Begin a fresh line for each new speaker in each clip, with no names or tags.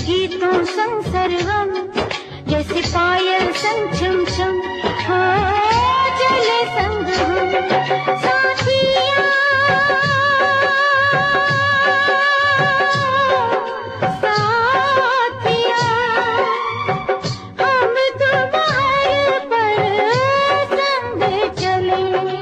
गीतों संग सरगम, जैसे पायल संग छम छम, हाँ चले संग हम साथिया। साथिया हम तुम्हारे पर संग चले।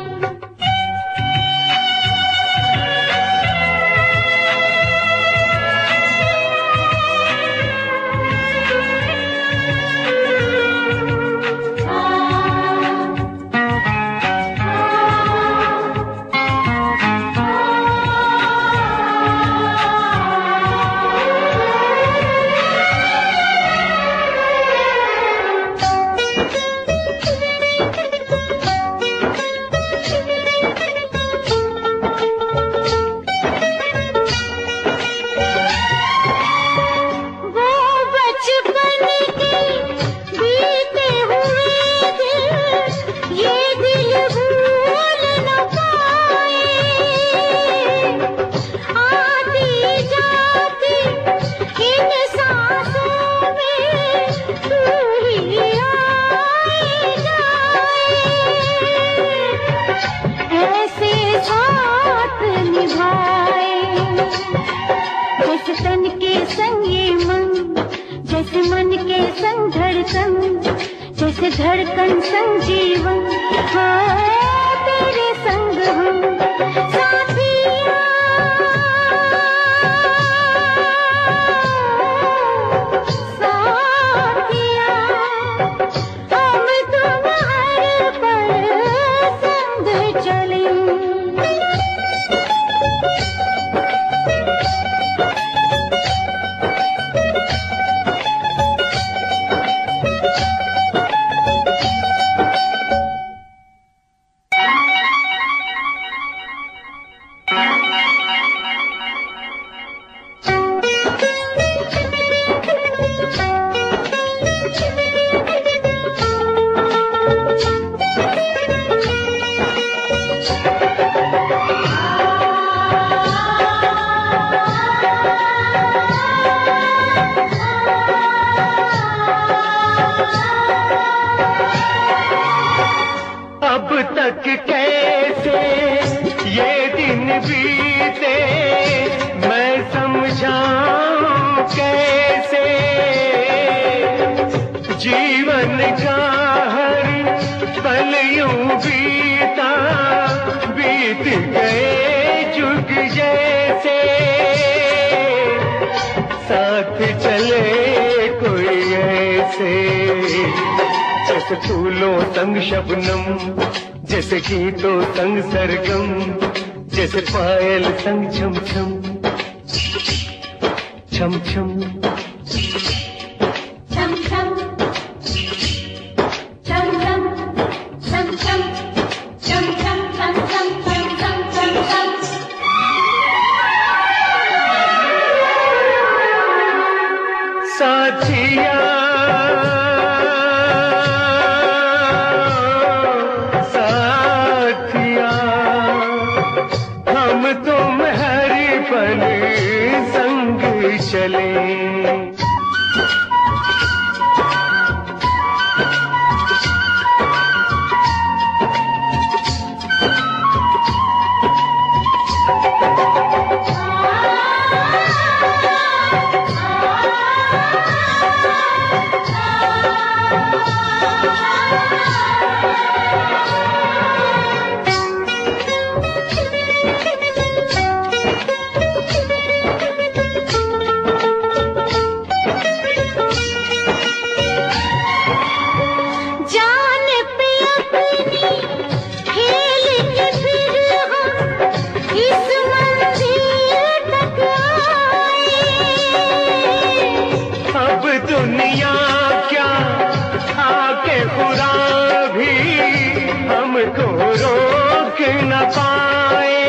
जैसे तन के संग ये मन, जैसे मन के संग धड़कन, जैसे धड़कन संग जीवन, हाँ तेरे संग हम साथिया। साथिया हम तुम्हारे पर संग चले।
अब तक कैसे ये दिन बीते, मैं समझाऊं कैसे। जीवन का हर पल यूं बीता, बीत गए जुग जैसे। साथ चले कोई ऐसे, जैसे फूलों संग शबनम, जैसे गीतों संग सरगम, जैसे पायल संग छम छम छम छम
छम छम छम छम छम छम छम छम छम छम छम छम छम छम।
साथिया हम तुम हर पल संग चले। दुनिया क्या आके खुदा भी हमको रोक न पाए।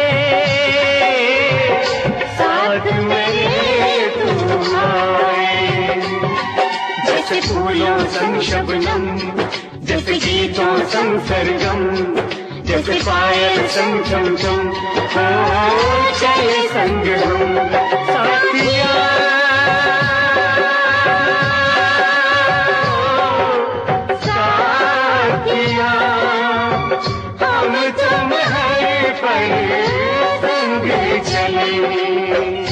साथ मेरे तुम आए, जैसे फूलों संग शबनम, जैसे गीतों संग सरगम, जैसे पायल संग छम छम, हो चले संग हम साथिया। हम हर पल संग चले।